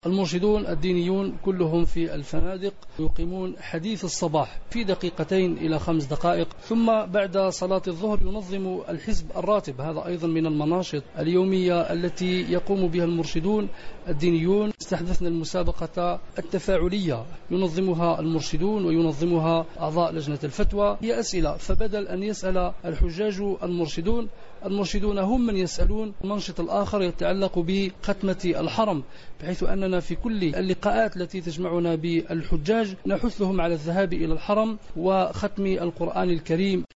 المرشدون الدينيون كلهم في الفنادق يقيمون حديث الصباح في 2 إلى 5 دقائق، ثم بعد صلاة الظهر ينظم الحزب الراتب. هذا أيضا من المناشط اليومية التي يقوم بها المرشدون الدينيون. استحدثنا المسابقة التفاعلية ينظمها المرشدون وينظمها أعضاء لجنة الفتوى. هي أسئلة، فبدل أن يسأل الحجاج المرشدون هم من يسألون. المنشط الآخر يتعلق بختمة الحرم، بحيث أننا في كل اللقاءات التي تجمعنا بالحجاج نحثهم على الذهاب إلى الحرم وختم القرآن الكريم.